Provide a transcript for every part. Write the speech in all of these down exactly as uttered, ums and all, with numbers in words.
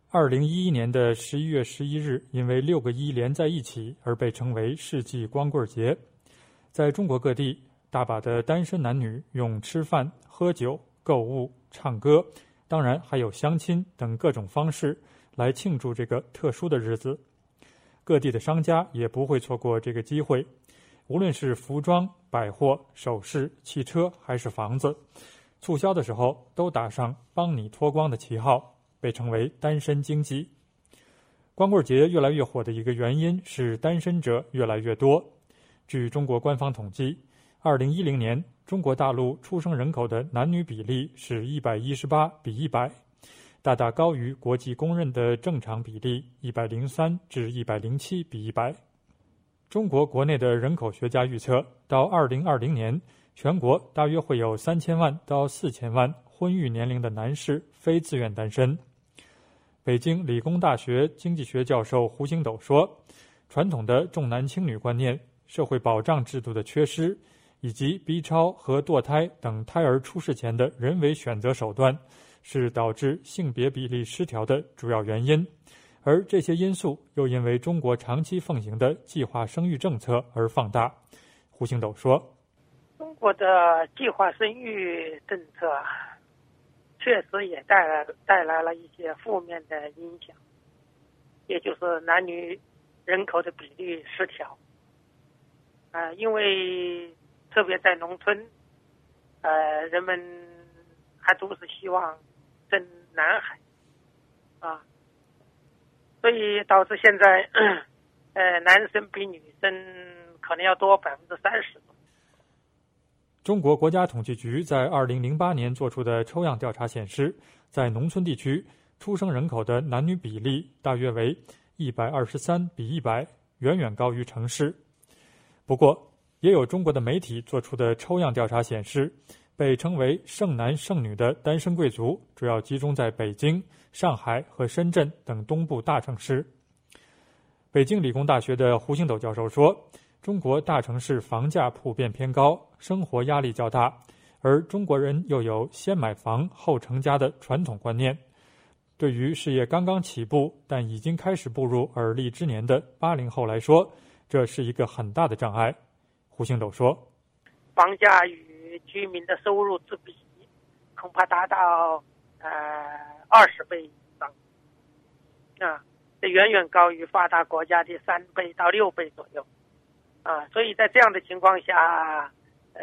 二零一一年的十一月十一日，因为六个一连在一起而被称为世纪光棍节。在中国各地，大把的单身男女用吃饭、喝酒、购物、唱歌，当然还有相亲等各种方式来庆祝这个特殊的日子。各地的商家也不会错过这个机会，无论是服装、百货、首饰、汽车还是房子，促销的时候都打上帮你脱光的旗号，被称为单身经济。光棍节越来越火的一个原因是单身者越来越多。据中国官方统计，二零一零年中国大陆出生人口的男女比例是一百一十八比一百，大大高于国际公认的正常比例一百零三至一百零七比一百。中国国内的人口学家预测，到二零二零年，全国大约会有三千万到四千万婚育年龄的男士非自愿单身。北京理工大学经济学教授胡星斗说，传统的重男轻女观念、社会保障制度的缺失，以及 B 超和堕胎等胎儿出世前的人为选择手段，是导致性别比例失调的主要原因。而这些因素又因为中国长期奉行的计划生育政策而放大。胡星斗说， 中国的计划生育政策确实也带来带来了一些负面的影响，也就是男女人口的比例失调。呃，因为特别在农村，呃，人们还都是希望生男孩，啊，所以导致现在，呃，男生比女生可能要多百分之三十。 中国国家统计局在二零零八年做出的抽样调查显示，在农村地区，出生人口的男女比例大约为一百二十三比一百，远远高于城市。不过，也有中国的媒体做出的抽样调查显示，被称为剩男剩女的单身贵族主要集中在北京、上海和深圳等东部大城市。北京理工大学的胡星斗教授说，中国大城市房价普遍偏高，生活压力较大，而中国人又有先买房后成家的传统观念。对于事业刚刚起步但已经开始步入而立之年的八零后来说，这是一个很大的障碍。胡星斗说， 房价与居民的收入之比恐怕达到呃二十倍以上，啊，这远远高于发达国家的三倍到六倍左右，啊，所以在这样的情况下，呃，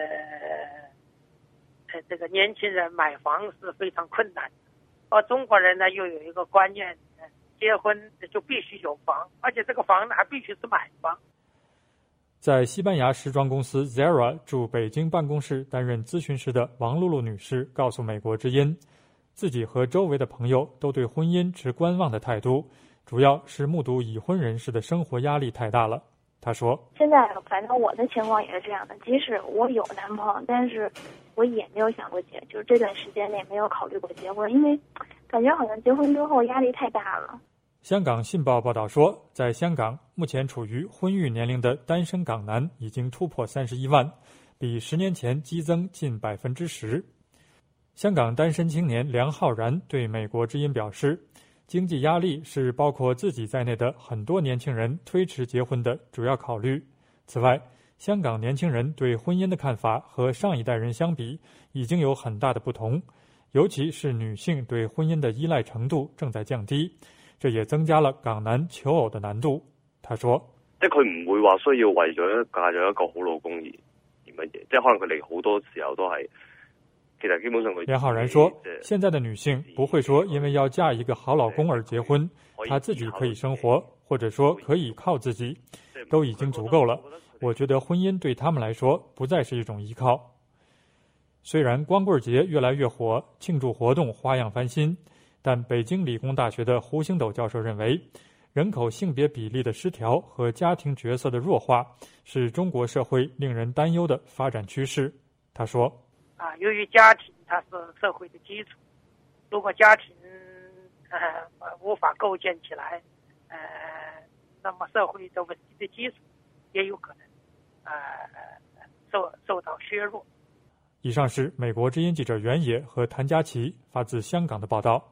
这个年轻人买房是非常困难的。而中国人呢，又有一个观念，结婚就必须有房，而且这个房呢还必须是买房。 在西班牙时装公司 Zara 驻北京办公室担任咨询师的王露露女士告诉美国之音，自己和周围的朋友都对婚姻持观望的态度，主要是目睹已婚人士的生活压力太大了。她说， 现在反正我的情况也是这样的，即使我有男朋友，但是我也没有想过结，就是这段时间内没有考虑过结婚，因为感觉好像结婚之后压力太大了。 香港信报报道说，在香港目前处于婚育年龄的单身港男已经突破三十一万，比十年前激增近百分之十。香港单身青年梁浩然对美国之音表示，经济压力是包括自己在内的很多年轻人推迟结婚的主要考虑。此外，香港年轻人对婚姻的看法和上一代人相比已经有很大的不同，尤其是女性对婚姻的依赖程度正在降低，这也增加了港男求偶的難度。他說， 即係佢唔會話需要為咗嫁咗一個好老公而而乜嘢，即係可能佢哋好多時候都係，其實基本上佢。 梁浩然說，現在的女性不會說因為要嫁一個好老公而結婚，她自己可以生活，或者說可以靠自己，都已經足夠了。我覺得婚姻對他們來說不再是一種依靠。雖然光棍節越來越火，慶祝活動花樣翻新，但北京理工大學的胡星斗教授認為，人口性別比例的失調和家庭角色的弱化是中國社會令人擔憂的發展趨勢。他說， 啊，由於家庭它是社會的基礎，如果家庭呃無法構建起來，呃，那麼社會的穩定的基礎也有可能呃受受到削弱。 以上是美國之音記者袁野和譚家琪發自香港的報道。